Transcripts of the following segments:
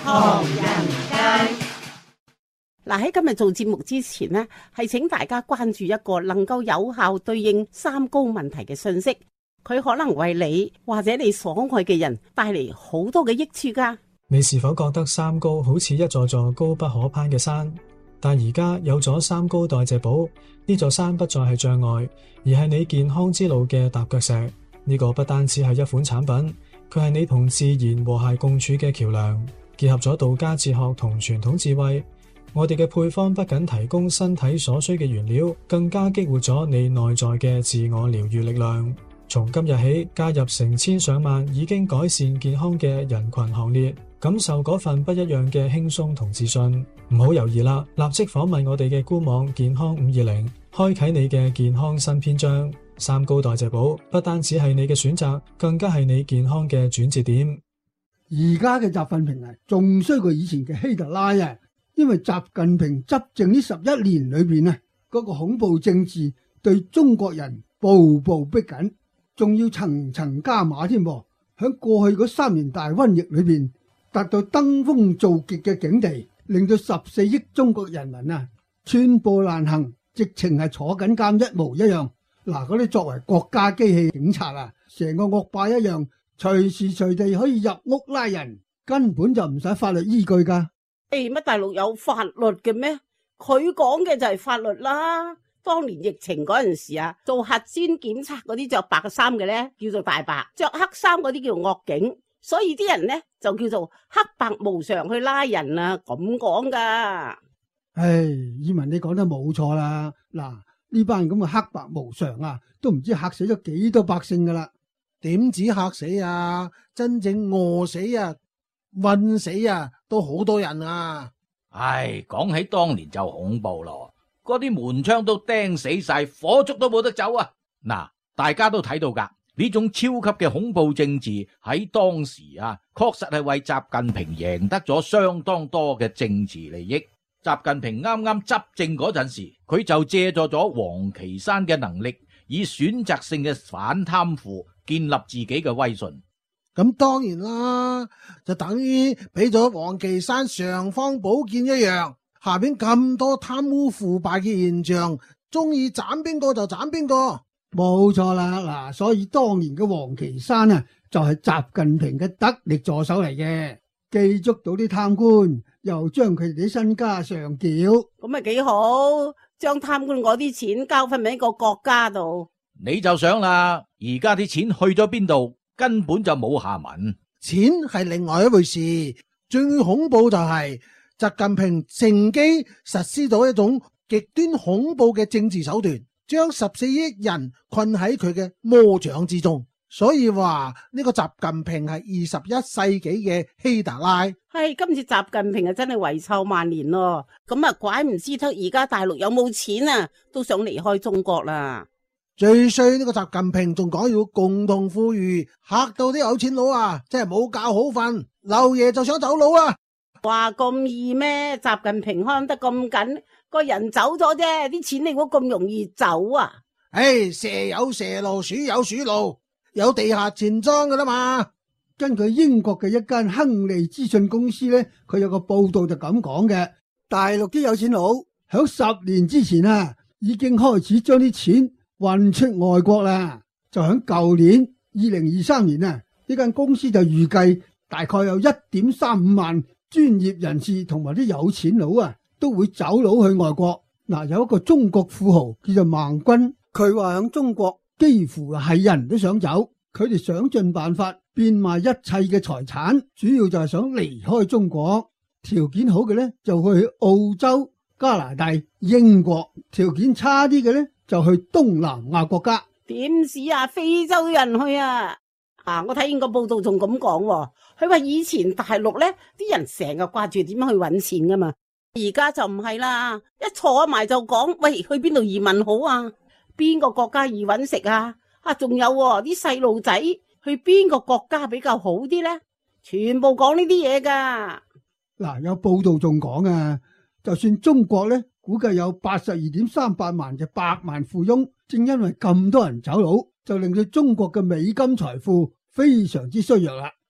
唐人街。 嗱，喺今日做節目之前呢，係請大家關注一個能夠有效對應三高問題嘅信息，佢可能為你或者你所愛嘅人帶嚟好多嘅益處噶。 你是否覺得三高好似一座座高不可攀嘅山？但而家有咗三高代謝寶，呢座山不再係障礙，而係你健康之路嘅踏腳石。呢個不單止係一款產品，佢係你同自然和諧共處嘅橋梁，結合咗道家哲學同傳統智慧。我哋嘅配方不僅提供身體所需嘅原料，更加激活咗你內在嘅自我療癒力量。從今日起，加入成千上萬已經改善健康嘅人群行列，感受嗰份不一樣嘅輕鬆同自信。唔好猶豫啦，立即訪問我哋嘅官網健康520，開啟你嘅健康新篇章。三高代謝寶不單止係你嘅選擇，更加係你健康嘅轉折點。 而家嘅習近平啊，仲衰過以前嘅希特拉啊！因為習近平執政呢11年裏邊啊，嗰個恐怖政治對中國人步步逼緊，仲要層層加碼添。喺過去嗰3年大瘟疫裏邊，達到登峰造極嘅境地，令到14億中國人民啊寸步難行，直情係坐緊監一模一樣。嗱，嗰啲作為國家機器警察啊，成個惡霸一樣，隨時隨地可以入屋拉人，根本就唔使法律依據噶。 乜大陸有法律嘅咩？佢講嘅就係法律啦。當年疫情嗰陣時啊，做核酸檢測嗰啲着白衫嘅咧叫做大白，着黑衫嗰啲叫惡警，所以啲人咧就叫做黑白無常去拉人啊，咁講噶。 唉，以文你講得冇錯啦。嗱，呢班咁嘅黑白無常啊，都唔知嚇死咗幾多百姓噶啦。 點止嚇死啊？真正餓死啊！暈死啊，都好多人啊！ 唉，講起當年就恐怖咯，嗰啲門窗都釘死晒，火燭都冇得走啊！嗱，大家都睇到噶，呢種超級嘅恐怖政治喺當時啊，確實係為習近平贏得咗相當多嘅政治利益。習近平啱啱執政嗰陣時，佢就借助咗王岐山嘅能力，以選擇性嘅反貪腐建立自己嘅威信。 咁當然啦，就等於俾咗王岐山尚方寶劍一樣，下邊咁多貪污腐敗嘅現象，中意斬邊個就斬邊個。 冇錯啦，嗱，所以當年嘅王岐山啊，就係習近平嘅得力助手嚟嘅，既捉到啲貪官，又將佢哋啲身家上繳， 咁咪幾好，將貪官嗰啲錢交翻俾一個國家度。 你就想啦，而家啲錢去咗邊度？根本就冇下文， 錢係另外一回事。最恐怖就係習近平乘機實施咗一種極端恐怖嘅政治手段，將14億人困喺佢嘅魔掌之中。所以話呢個習近平係21世紀嘅希特拉。 係今次習近平啊，真係遺臭萬年咯。咁啊，怪唔知得而家大陸有冇錢啊，都想離開中國啦。 最衰呢個習近平仲講要共同富裕，嚇到啲有錢佬啊，真係冇覺好瞓，漏夜就想走佬啊！ 話咁易咩？習近平看得咁緊，個人走咗啫，啲錢你估咁容易走啊？ 唉，蛇有蛇路，鼠有鼠路，有地下錢莊噶啦嘛。 根據英國嘅一間亨利資訊公司咧，佢有個報道就咁講嘅，大陸啲有錢佬響10年之前啊，已經開始將啲錢運出外國啦，就喺舊年2023年啊，呢間公司就預計大概有1.35萬專業人士同埋啲有錢佬啊，都會走佬去外國。嗱，有一個中國富豪叫做孟軍，佢話喺中國幾乎係人都想走，佢哋想盡辦法變賣一切嘅財產，主要就係想離開中國。條件好嘅呢，就去澳洲、加拿大、英國；條件差啲嘅呢，就去東南亞國家。 點止啊，非洲人去啊！我睇見個報道仲咁講，佢話以前大陸咧啲人成日掛住點樣去搵錢噶嘛，而家就唔係啦，一坐埋就講，喂，去邊度移民好啊？邊個國家易搵食啊？仲有啲細路仔去邊個國家比較好啲咧？全部講呢啲嘢噶。 嗱，有報道仲講啊，就算中國咧，估計有82.38萬嘅百萬富翁，正因為咁多人走佬，就令到中國嘅美金財富非常之衰弱啦。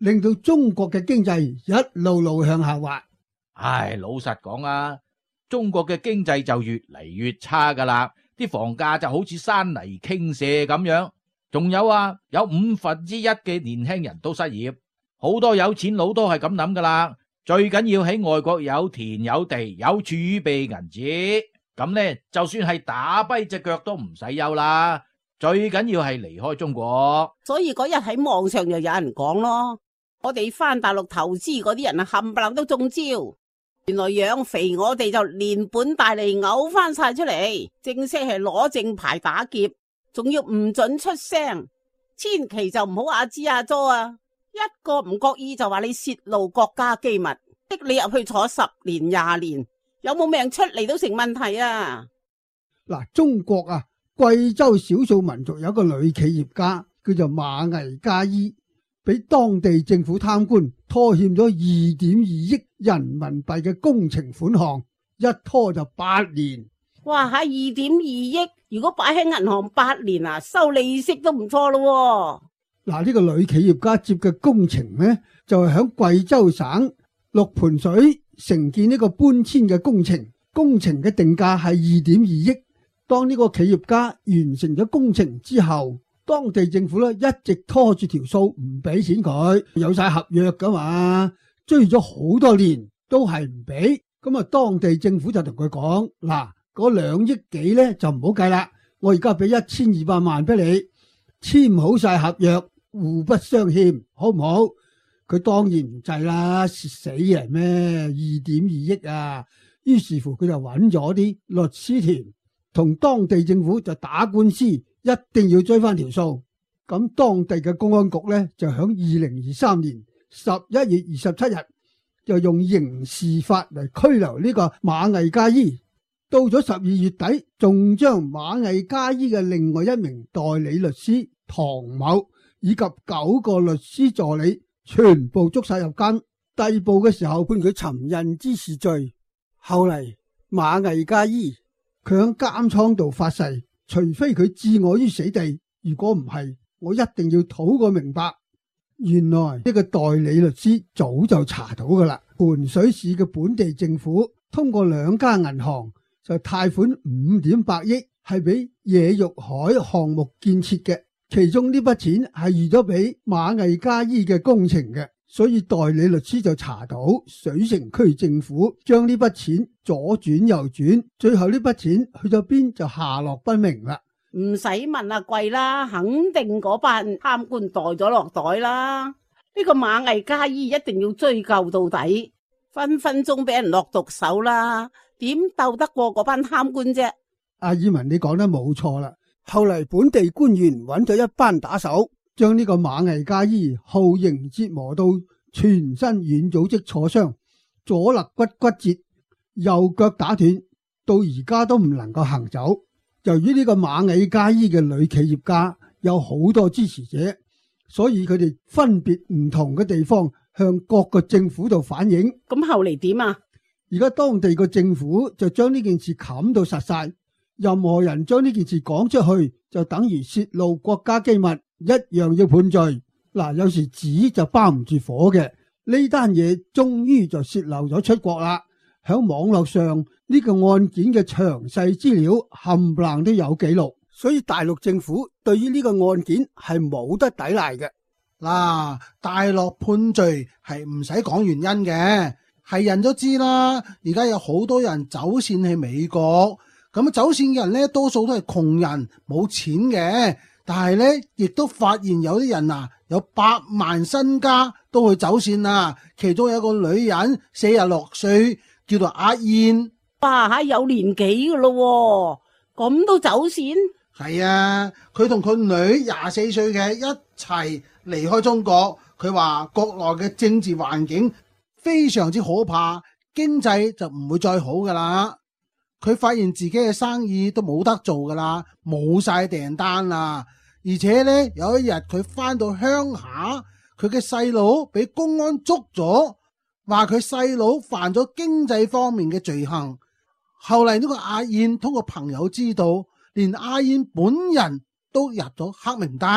令到中國嘅經濟一路路向下滑。 唉，老實講啊，中國嘅經濟就越嚟越差噶啦，啲房價就好似山泥傾瀉咁樣。仲有啊，有1/5嘅年輕人都失業，好多有錢佬都係咁諗噶啦。最緊要喺外國有田有地有儲備銀紙，咁呢就算係打跛隻腳都唔使憂啦。最緊要係離開中國。 所以嗰日喺網上就有人講咯，我哋返大陸投資嗰啲人啊，冚唪唥都中招。原來養肥我哋就連本帶利嘔翻晒出嚟，正式係攞正牌打劫，仲要唔准出聲，千祈就唔好阿支阿佐啊！一個唔覺意就話你洩露國家機密，逼你入去坐10年20年，有冇命出嚟都成問題啊！ 嗱，中國啊，貴州少數民族有一個女企業家叫做馬毅嘉依，俾當地政府貪官拖欠咗2.2億人民幣嘅工程款項，一拖就8年。 哇，喺2.2億，如果擺喺銀行8年啊，收利息都唔錯咯。 嗱，呢個女企業家接嘅工程呢，就係響貴州省六盤水承建呢個搬遷嘅工程，工程嘅定價係2.2億。當呢個企業家完成咗工程之後，當地政府咧一直拖住條數唔俾錢佢，有晒合約噶嘛，追咗好多年都係唔俾。咁啊，當地政府就同佢講，嗱，嗰2億幾呢就唔好計啦，我而家俾1200萬俾你，簽好晒合約，互不相欠，好唔好？佢當然唔制啦，蝕死人咩？2.2億啊！於是乎佢就揾咗啲律師團，同當地政府就打官司，一定要追翻條數。咁當地嘅公安局呢，就響2023年11月27日就用刑事法嚟拘留呢個馬毅嘉依。到咗12月底，仲將馬毅嘉依嘅另外一名代理律師唐某以及9個律師助理全部捉晒入監，逮捕嘅時候判佢尋釁滋事罪。後嚟馬毅嘉依佢喺監倉度發誓，除非佢置我於死地，如果唔係，我一定要討個明白。原來呢個代理律師早就查到噶啦，盤水市嘅本地政府通過2家銀行就貸款5.8億，係俾野玉海項目建設嘅。其中呢筆錢係預咗俾馬毅嘉依嘅工程嘅，所以代理律師就查到水城區政府將呢筆錢左轉右轉，最後呢筆錢去咗邊就下落不明啦。 唔使問啊，貴啦，肯定嗰班貪官袋咗落袋啦。呢個馬毅嘉依一定要追究到底，分分鐘俾人落毒手啦，點鬥得過嗰班貪官啫？ 阿爾文，你講得冇錯啦。後嚟本地官員揾咗一班打手，將呢個馬毅嘉依酷刑折磨到全身軟組織挫傷，左肋骨骨折，右腳打斷，到而家都唔能夠行走。由於呢個馬毅嘉依嘅女企業家有好多支持者，所以佢哋分別唔同嘅地方向各個政府度反映。 咁後嚟點啊？ 而家當地個政府就將呢件事冚到實晒。任何人將呢件事講出去，就等於洩露國家機密，一樣要判罪。嗱，有時紙就包唔住火嘅，呢單嘢終於就洩漏咗出國啦。響網絡上呢個案件嘅詳細資料冚唪唥都有記錄，所以大陸政府對於呢個案件係冇得抵賴嘅。 嗱，大陸判罪係唔使講原因嘅，係人都知啦。而家有好多人走線去美國。咁走線嘅人呢，多數都係窮人，冇錢嘅。但係呢，亦都發現有啲人啊，有100萬身家都去走線啊。其中有一個女人46歲，叫做阿燕。 哇，有年紀噶咯，咁都走線？ 係啊，佢同佢女24歲嘅一齊離開中國。佢話國內嘅政治環境非常之可怕，經濟就唔會再好噶啦。佢發現自己嘅生意都冇得做噶啦，冇晒訂單啦。而且呢，有一日佢翻到鄉下，佢嘅細佬俾公安捉咗，話佢細佬犯咗經濟方面嘅罪行。後嚟呢個阿燕通過朋友知道，連阿燕本人都入咗黑名單。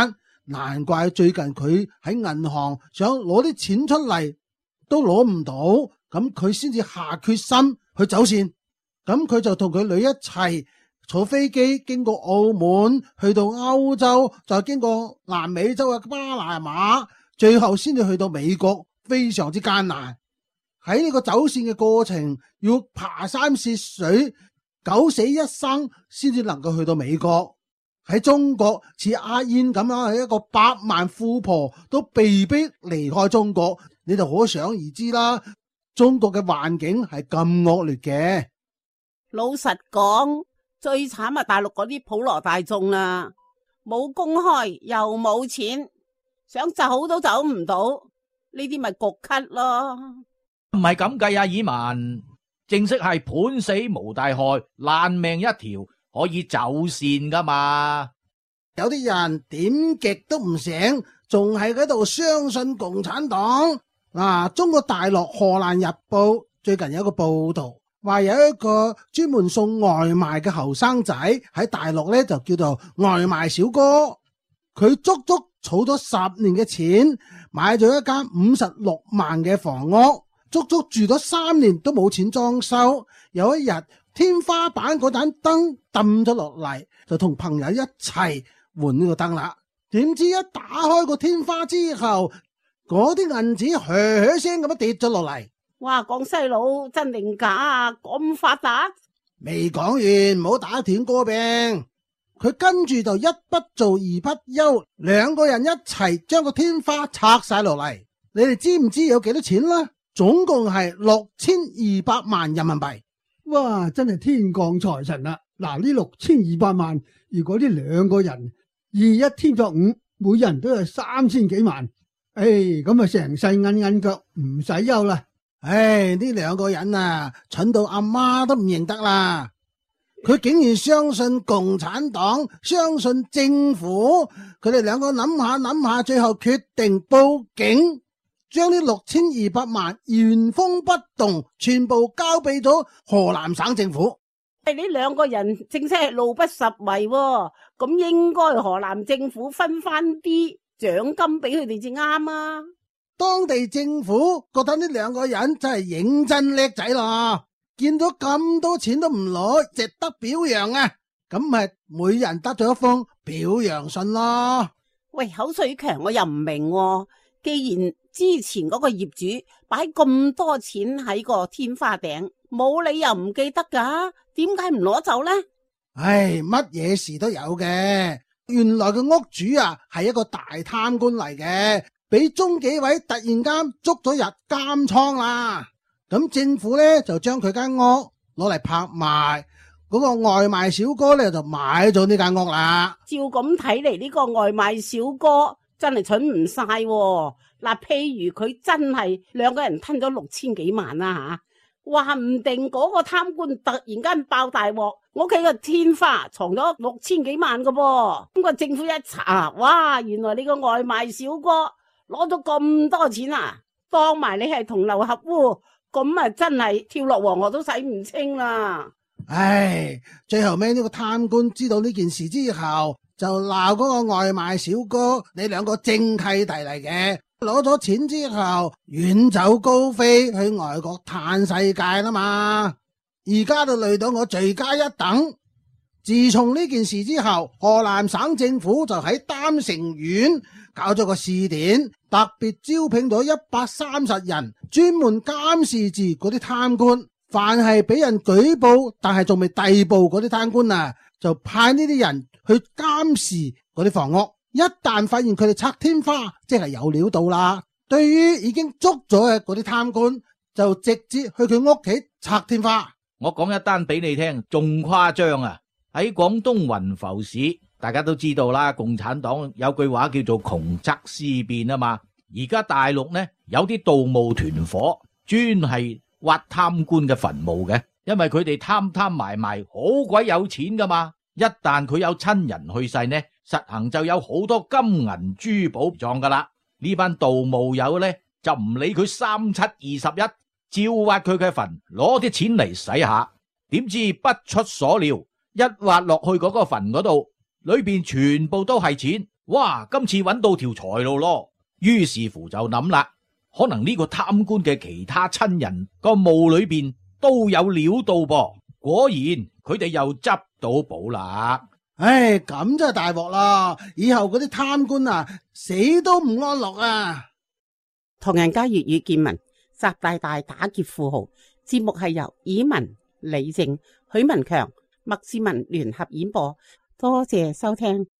難怪最近佢喺銀行想攞啲錢出嚟都攞唔到，咁佢先至下決心去走線。咁佢就同佢女一齊坐飛機經過澳門，去到歐洲，再經過南美洲嘅巴拿馬，最後先至去到美國，非常之艱難。喺呢個走線嘅過程，要爬山涉水，九死一生先至能夠去到美國。喺中國似阿燕咁樣，係一個百萬富婆都被逼離開中國，你就可想而知啦。中國嘅環境係咁惡劣嘅。 老實講，最慘係大陸嗰啲普羅大眾啦，冇公開又冇錢，想走都走唔到，呢啲咪焗咳咯。 唔係咁計啊，爾文，正式係判死無大害，爛命一條，可以走線噶嘛。 有啲人點極都唔醒，仲係喺度相信共產黨。中國大陸河南日報最近有一個報道，話有一個專門送外賣嘅後生仔喺大陸呢，就叫做外賣小哥。佢足足儲咗10年嘅錢，買咗一間56萬嘅房屋，足足住咗3年都冇錢裝修。有一日天花板嗰盞燈抌咗落嚟，就同朋友一齊換呢個燈啦。點知一打開個天花之後，嗰啲銀紙噓聲咁樣跌咗落嚟。 哇！廣西佬真定假啊？咁發達？ 未講完，唔好打斷歌病。佢跟住就一不做二不休，兩個人一齊將個天花拆晒落嚟。你哋知唔知有幾多錢啦？總共係6200萬人民幣。 哇！真係天降財神啦！嗱，呢6200萬，如果呢兩個人21添作5，每人都有3000幾萬。咁啊成世韌腳唔使憂啦。 呢兩個人啊，蠢到阿媽都唔認得啦。佢竟然相信共產黨，相信政府。佢哋兩個諗下，最後決定報警，將呢6200萬原封不動全部交俾咗河南省政府。 呢兩個人正式係路不拾遺喎，咁應該河南政府分翻啲獎金俾佢哋至啱啊！ 當地政府覺得呢兩個人真係認真叻仔咯，見到咁多錢都唔攞，值得表揚啊！咁咪每人得咗一封表揚信咯。 喂，口水強我又唔明喎，既然之前嗰個業主擺咁多錢喺個天花頂，冇理由唔記得噶，點解唔攞走呢？ 乜嘢事都有嘅。原來個屋主啊係一個大貪官嚟嘅，俾中紀委突然間捉咗入監倉啦。咁政府呢就將佢間屋攞嚟拍賣，嗰個外賣小哥呢就買咗呢間屋啦。照咁睇嚟，呢個外賣小哥真係蠢唔晒喎。嗱，譬如佢真係兩個人吞咗6000幾萬啦吓，話唔定嗰個貪官突然間爆大鑊，我屋企個天花藏咗6000幾萬噶噃。咁個政府一查，哇，原來你個外賣小哥攞咗咁多錢啊，當埋你係同流合污，咁啊真係跳落黃河都洗唔清啦。 最後尾呢個貪官知道呢件事之後，就鬧嗰個外賣小哥，你兩個正契弟嚟嘅，攞咗錢之後遠走高飛去外國嘆世界啦嘛，而家就累到我罪加一等。自從呢件事之後，河南省政府就喺擔城縣搞咗個試點，特別招聘咗130人，專門監視住嗰啲貪官。凡係俾人舉報但係仲未逮捕嗰啲貪官啊，就派呢啲人去監視嗰啲房屋。一旦發現佢哋拆天花，即係有料到啦。對於已經捉咗嘅嗰啲貪官，就直接去佢屋企拆天花。 我講一單俾你聽，仲誇張啊！喺廣東雲浮市，大家都知道啦，共產黨有句話叫做窮則思變啊嘛。而家大陸呢有啲盜墓團伙，專係挖貪官嘅墳墓嘅，因為佢哋貪埋好鬼有錢噶嘛。一旦佢有親人去世呢，實行就有好多金銀珠寶葬噶啦。呢班盜墓友呢就唔理佢3721，照挖佢嘅墳，攞啲錢嚟使下。點知不出所料，一挖落去嗰個墳嗰度，裏邊全部都係錢， 哇，今次揾到條財路咯。於是乎就諗啦，可能呢個貪官嘅其他親人個墓裏邊都有料到噃。果然佢哋又執到寶啦。 唉，咁真係大鑊啦！以後嗰啲貪官啊，死都唔安樂啊！ 唐人街粵語見聞，習大大打劫富豪。節目係由以文、李靜、許文強、麥志文聯合演播，多謝收聽。